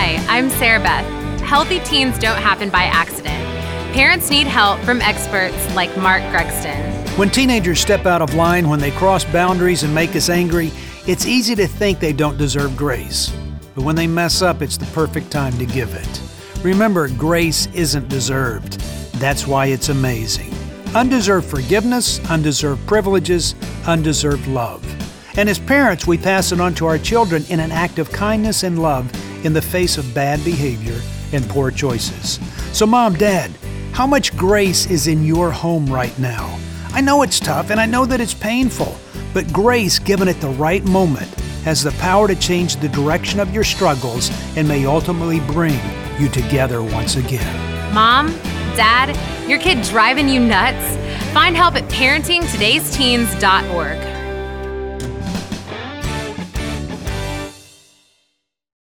Hi, I'm Sarah Beth. Healthy teens don't happen by accident. Parents need help from experts like Mark Gregston. When teenagers step out of line, when they cross boundaries and make us angry, it's easy to think they don't deserve grace. But when they mess up, it's the perfect time to give it. Remember, grace isn't deserved. That's why it's amazing. Undeserved forgiveness, undeserved privileges, undeserved love. And as parents, we pass it on to our children in an act of kindness and love in the face of bad behavior and poor choices. So Mom, Dad, how much grace is in your home right now? I know it's tough and I know that it's painful, but grace given at the right moment has the power to change the direction of your struggles and may ultimately bring you together once again. Mom, Dad, your kid driving you nuts? Find help at parentingtodaysteens.org.